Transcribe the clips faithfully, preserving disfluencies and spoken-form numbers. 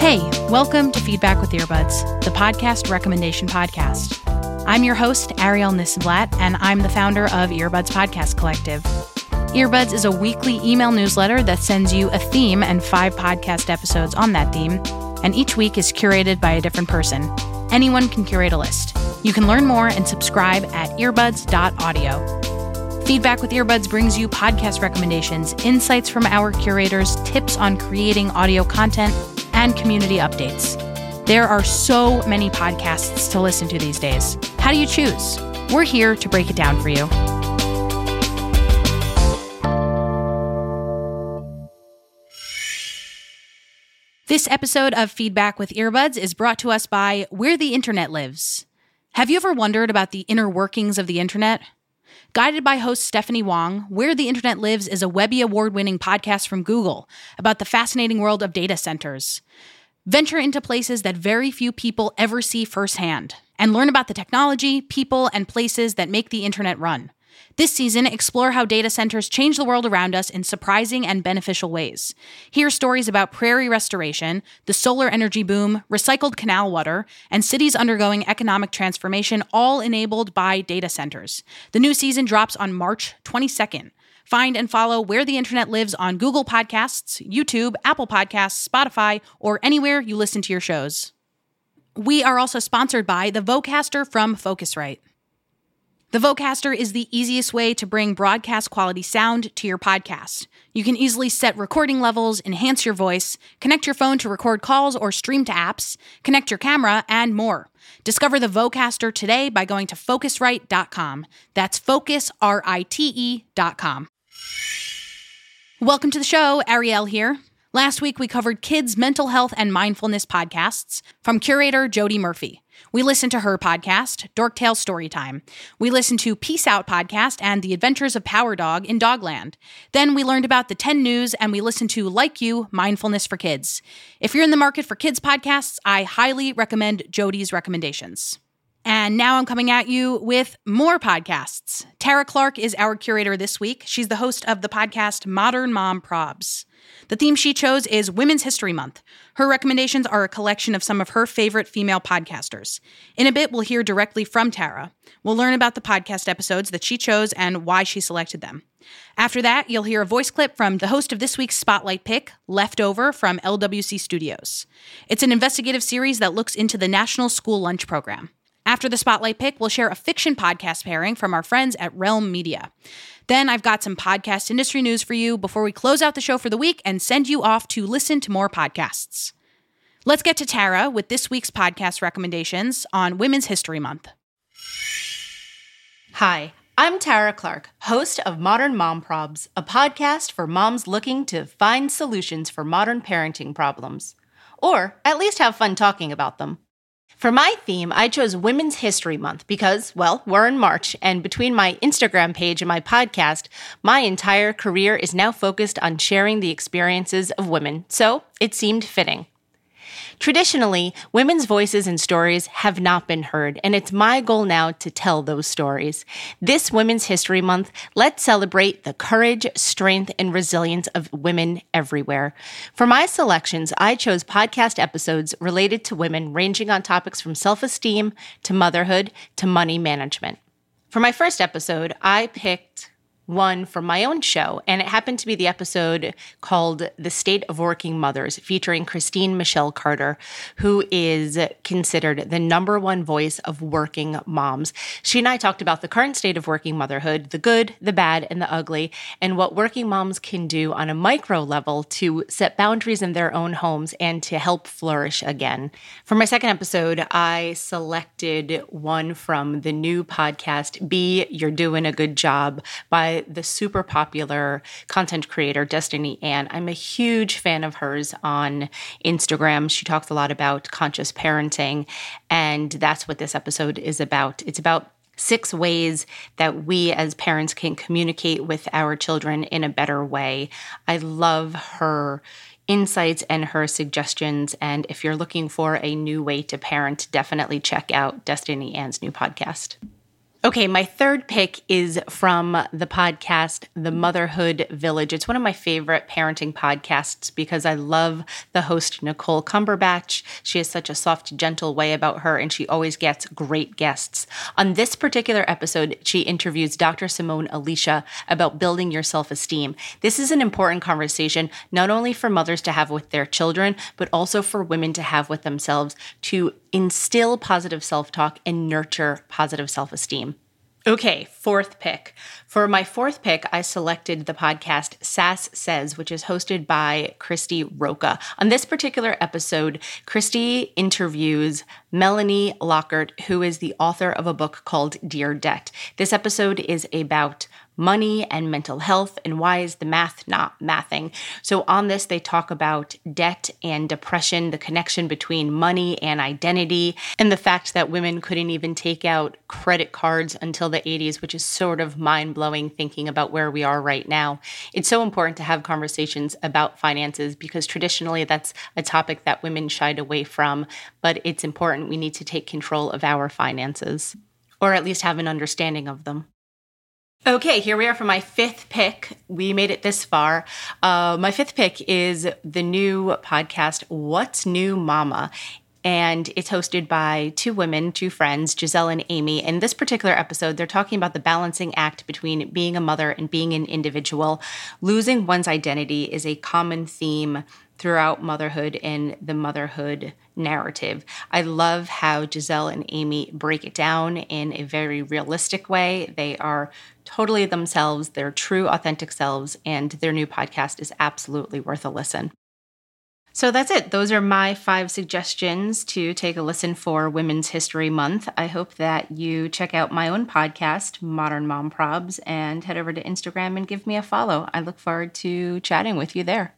Hey, welcome to Feedback with Earbuds, the podcast recommendation podcast. I'm your host, Ariel Nissenblatt, and I'm the founder of Earbuds Podcast Collective. Earbuds is a weekly email newsletter that sends you a theme and five podcast episodes on that theme, and each week is curated by a different person. Anyone can curate a list. You can learn more and subscribe at earbuds dot audio. Feedback with Earbuds brings you podcast recommendations, insights from our curators, tips on creating audio content, and community updates. There are so many podcasts to listen to these days. How do you choose? We're here to break it down for you. This episode of Feedback with Earbuds is brought to us by Where the Internet Lives. Have you ever wondered about the inner workings of the internet? Guided by host Stephanie Wong, Where the Internet Lives is a Webby Award-winning podcast from Google about the fascinating world of data centers. Venture into places that very few people ever see firsthand, and learn about the technology, people, and places that make the internet run. This season, explore how data centers change the world around us in surprising and beneficial ways. Hear stories about prairie restoration, the solar energy boom, recycled canal water, and cities undergoing economic transformation, all enabled by data centers. The new season drops on March twenty-second. Find and follow Where the Internet Lives on Google Podcasts, YouTube, Apple Podcasts, Spotify, or anywhere you listen to your shows. We are also sponsored by the Vocaster from Focusrite. The Vocaster is the easiest way to bring broadcast quality sound to your podcast. You can easily set recording levels, enhance your voice, connect your phone to record calls or stream to apps, connect your camera, and more. Discover the Vocaster today by going to Focusrite dot com. That's Focus, R I T E dot com. Welcome to the show, Ariel here. Last week we covered kids' mental health and mindfulness podcasts from curator Jody Murphy. We listened to her podcast, Dorktale Storytime. We listened to Peace Out podcast and The Adventures of Power Dog in Dogland. Then we learned about the ten News and we listened to Like You, Mindfulness for Kids. If you're in the market for kids podcasts, I highly recommend Jody's recommendations. And now I'm coming at you with more podcasts. Tara Clark is our curator this week. She's the host of the podcast Modern Mom Probs. The theme she chose is Women's History Month. Her recommendations are a collection of some of her favorite female podcasters. In a bit, we'll hear directly from Tara. We'll learn about the podcast episodes that she chose and why she selected them. After that, you'll hear a voice clip from the host of this week's Spotlight pick, Leftover, from L W C Studios. It's an investigative series that looks into the National School Lunch Program. After the Spotlight pick, we'll share a fiction podcast pairing from our friends at Realm Media. Then I've got some podcast industry news for you before we close out the show for the week and send you off to listen to more podcasts. Let's get to Tara with this week's podcast recommendations on Women's History Month. Hi, I'm Tara Clark, host of Modern Mom Probs, a podcast for moms looking to find solutions for modern parenting problems, or at least have fun talking about them. For my theme, I chose Women's History Month because, well, we're in March, and between my Instagram page and my podcast, my entire career is now focused on sharing the experiences of women, so it seemed fitting. Traditionally, women's voices and stories have not been heard, and it's my goal now to tell those stories. This Women's History Month, let's celebrate the courage, strength, and resilience of women everywhere. For my selections, I chose podcast episodes related to women ranging on topics from self-esteem to motherhood to money management. For my first episode, I picked one from my own show, and it happened to be the episode called The State of Working Mothers, featuring Christine Michelle Carter, who is considered the number one voice of working moms. She and I talked about the current state of working motherhood, the good, the bad, and the ugly, and what working moms can do on a micro level to set boundaries in their own homes and to help flourish again. For my second episode, I selected one from the new podcast, Be You're Doing a Good Job, by the super popular content creator, Destiny Ann. I'm a huge fan of hers on Instagram. She talks a lot about conscious parenting, and that's what this episode is about. It's about six ways that we as parents can communicate with our children in a better way. I love her insights and her suggestions, and if you're looking for a new way to parent, definitely check out Destiny Ann's new podcast. Okay, my third pick is from the podcast, The Motherhood Village. It's one of my favorite parenting podcasts because I love the host, Nicole Cumberbatch. She has such a soft, gentle way about her, and she always gets great guests. On this particular episode, she interviews Doctor Simone Alisha about building your self-esteem. This is an important conversation, not only for mothers to have with their children, but also for women to have with themselves to instill positive self-talk and nurture positive self-esteem. Okay, fourth pick. For my fourth pick, I selected the podcast Sass Says, which is hosted by Christy Roca. On this particular episode, Christy interviews Melanie Lockhart, who is the author of a book called Dear Debt. This episode is about money and mental health and why is the math not mathing. So on this, they talk about debt and depression, the connection between money and identity, and the fact that women couldn't even take out credit cards until the eighties, which is sort of mind-blowing thinking about where we are right now. It's so important to have conversations about finances because traditionally that's a topic that women shied away from, but it's important. We need to take control of our finances, or at least have an understanding of them. Okay, here we are for my fifth pick. We made it this far. Uh, my fifth pick is the new podcast, What's New Mama? And it's hosted by two women, two friends, Giselle and Amy. In this particular episode, they're talking about the balancing act between being a mother and being an individual. Losing one's identity is a common theme throughout motherhood and the motherhood narrative. I love how Giselle and Amy break it down in a very realistic way. They are totally themselves, their true, authentic selves, and their new podcast is absolutely worth a listen. So that's it. Those are my five suggestions to take a listen for Women's History Month. I hope that you check out my own podcast, Modern Mom Probs, and head over to Instagram and give me a follow. I look forward to chatting with you there.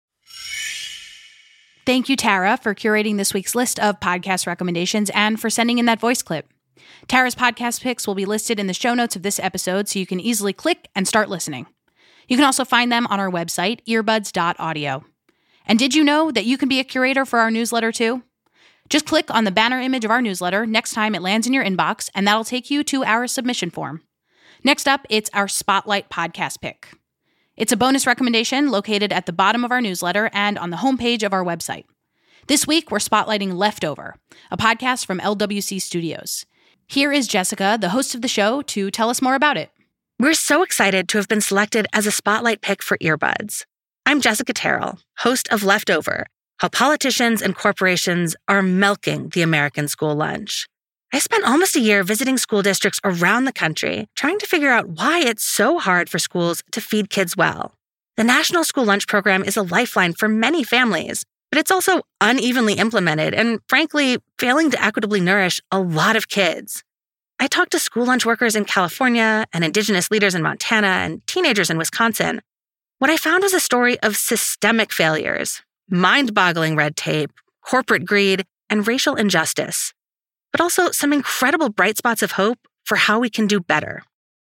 Thank you, Tara, for curating this week's list of podcast recommendations and for sending in that voice clip. Tara's podcast picks will be listed in the show notes of this episode so you can easily click and start listening. You can also find them on our website, earbuds dot audio. And did you know that you can be a curator for our newsletter too? Just click on the banner image of our newsletter next time it lands in your inbox, and that'll take you to our submission form. Next up, it's our Spotlight podcast pick. It's a bonus recommendation located at the bottom of our newsletter and on the homepage of our website. This week, we're spotlighting Leftover, a podcast from L W C Studios. Here is Jessica, the host of the show, to tell us more about it. We're so excited to have been selected as a spotlight pick for Earbuds. I'm Jessica Terrell, host of Leftover, how politicians and corporations are milking the American school lunch. I spent almost a year visiting school districts around the country, trying to figure out why it's so hard for schools to feed kids well. The National School Lunch Program is a lifeline for many families, but it's also unevenly implemented and, frankly, failing to equitably nourish a lot of kids. I talked to school lunch workers in California and Indigenous leaders in Montana and teenagers in Wisconsin. What I found was a story of systemic failures, mind-boggling red tape, corporate greed, and racial injustice, but also some incredible bright spots of hope for how we can do better.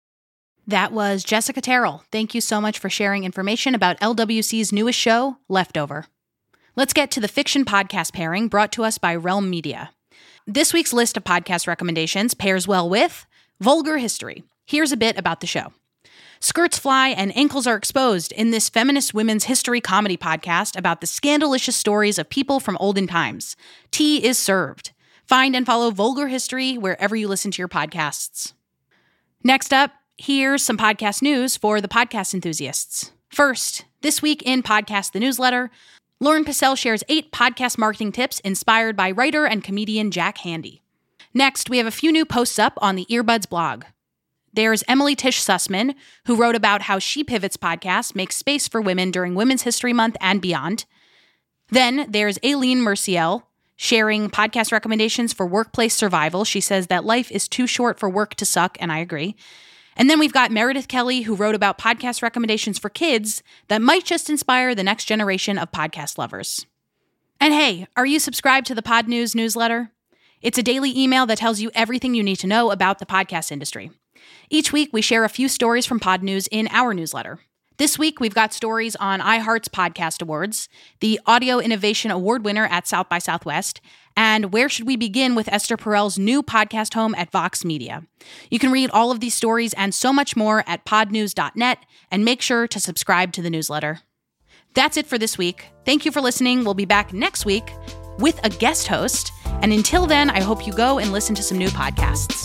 That was Jessica Terrell. Thank you so much for sharing information about L W C's newest show, Leftover. Let's get to the fiction podcast pairing brought to us by Realm Media. This week's list of podcast recommendations pairs well with Vulgar History. Here's a bit about the show. Skirts fly and ankles are exposed in this feminist women's history comedy podcast about the scandalicious stories of people from olden times. Tea is served. Find and follow Vulgar History wherever you listen to your podcasts. Next up, here's some podcast news for the podcast enthusiasts. First, this week in Podcast the Newsletter, Lauren Pissell shares eight podcast marketing tips inspired by writer and comedian Jack Handy. Next, we have a few new posts up on the Earbuds blog. There's Emily Tish Sussman, who wrote about how She Pivots podcast makes space for women during Women's History Month and beyond. Then there's Aileen Merciel, sharing podcast recommendations for workplace survival. She says that life is too short for work to suck, and I agree. And then we've got Meredith Kelly, who wrote about podcast recommendations for kids that might just inspire the next generation of podcast lovers. And hey, are you subscribed to the Pod News newsletter? It's a daily email that tells you everything you need to know about the podcast industry. Each week, we share a few stories from Pod News in our newsletter. This week, we've got stories on iHeart's Podcast Awards, the Audio Innovation Award winner at South by Southwest, and where should we begin with Esther Perel's new podcast home at Vox Media. You can read all of these stories and so much more at pod news dot net, and make sure to subscribe to the newsletter. That's it for this week. Thank you for listening. We'll be back next week with a guest host, and until then, I hope you go and listen to some new podcasts.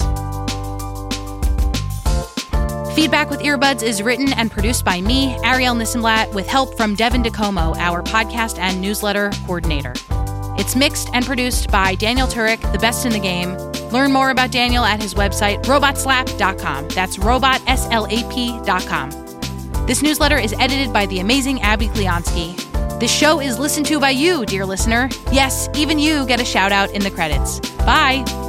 Feedback with Earbuds is written and produced by me, Ariel Nissenblatt, with help from Devin DeComo, our podcast and newsletter coordinator. It's mixed and produced by Daniel Turek, the best in the game. Learn more about Daniel at his website, robot slap dot com. That's robot slap dot com. This newsletter is edited by the amazing Abby Kleonsky. This show is listened to by you, dear listener. Yes, even you get a shout out in the credits. Bye.